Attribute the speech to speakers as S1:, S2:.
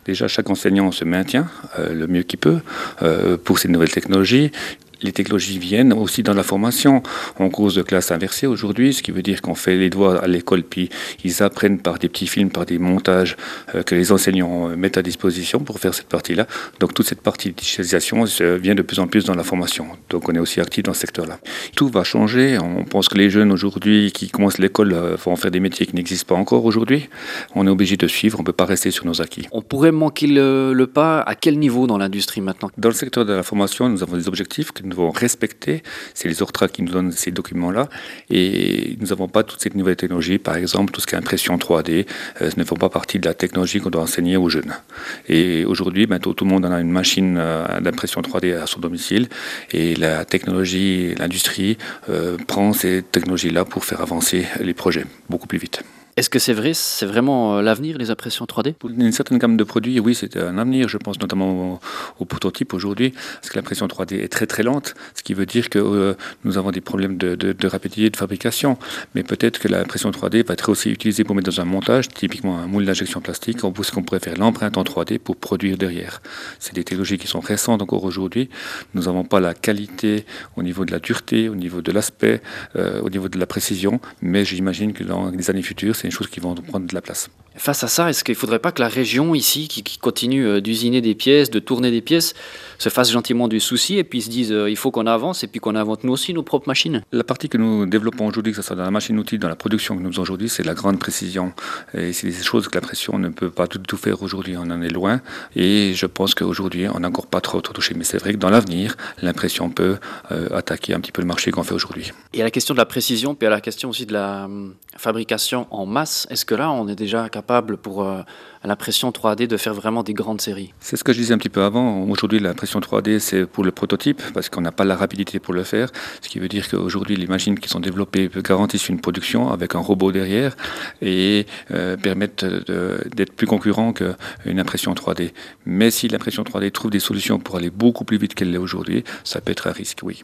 S1: Déjà, chaque enseignant se maintient le mieux qu'il peut pour ces nouvelles technologies. Les technologies viennent aussi dans la formation. On cause de classe inversée aujourd'hui, ce qui veut dire qu'on fait les devoirs à l'école, puis ils apprennent par des petits films, par des montages que les enseignants mettent à disposition pour faire cette partie-là. Donc toute cette partie de digitalisation vient de plus en plus dans la formation. Donc on est aussi actif dans ce secteur-là. Tout va changer. On pense que les jeunes aujourd'hui qui commencent l'école vont faire des métiers qui n'existent pas encore aujourd'hui. On est obligé de suivre, on ne peut pas rester sur nos acquis.
S2: On pourrait manquer le pas à quel niveau dans l'industrie maintenant?
S1: Dans le secteur de la formation, nous avons des objectifs que nous devons respecter. C'est les ORTRA qui nous donnent ces documents-là. Et nous n'avons pas toute cette nouvelle technologie. Par exemple, tout ce qui est impression 3D, ce ne font pas partie de la technologie qu'on doit enseigner aux jeunes. Et aujourd'hui, bientôt, tout le monde en a une machine d'impression 3D à son domicile. Et la technologie, l'industrie prend ces technologies-là pour faire avancer les projets beaucoup plus vite.
S2: Est-ce que c'est vrai, c'est vraiment l'avenir, les impressions 3D?
S1: Pour une certaine gamme de produits, oui, c'est un avenir. Je pense notamment aux prototypes aujourd'hui, parce que l'impression 3D est très très lente, ce qui veut dire que nous avons des problèmes de rapidité de fabrication. Mais peut-être que l'impression 3D va être aussi utilisée pour mettre dans un montage, typiquement un moule d'injection plastique, qu'on pourrait faire l'empreinte en 3D pour produire derrière. C'est des technologies qui sont récentes encore aujourd'hui. Nous n'avons pas la qualité au niveau de la dureté, au niveau de l'aspect, au niveau de la précision, mais j'imagine que dans les années futures, c'est des choses qui vont prendre de la place.
S2: Face à ça, est-ce qu'il ne faudrait pas que la région ici, qui continue d'usiner des pièces, de tourner des pièces, se fasse gentiment du souci et puis se dise il faut qu'on avance et puis qu'on invente nous aussi nos propres machines?
S1: La partie que nous développons aujourd'hui, que ce soit dans la machine-outil, dans la production que nous faisons aujourd'hui, c'est la grande précision. Et c'est des choses que la pression ne peut pas tout faire aujourd'hui, on en est loin. Et je pense qu'aujourd'hui, on n'a encore pas trop touché. Mais c'est vrai que dans l'avenir, l'impression peut attaquer un petit peu le marché qu'on fait aujourd'hui.
S2: Et à la question de la précision, puis à la question aussi de la fabrication en masse, est-ce que là, on est déjà capable pour l'impression 3D de faire vraiment des grandes séries?
S1: C'est ce que je disais un petit peu avant. Aujourd'hui, l'impression 3D, c'est pour le prototype, parce qu'on n'a pas la rapidité pour le faire. Ce qui veut dire qu'aujourd'hui, les machines qui sont développées garantissent une production avec un robot derrière et permettent d'être plus concurrents qu'une impression 3D. Mais si l'impression 3D trouve des solutions pour aller beaucoup plus vite qu'elle l'est aujourd'hui, ça peut être un risque, oui.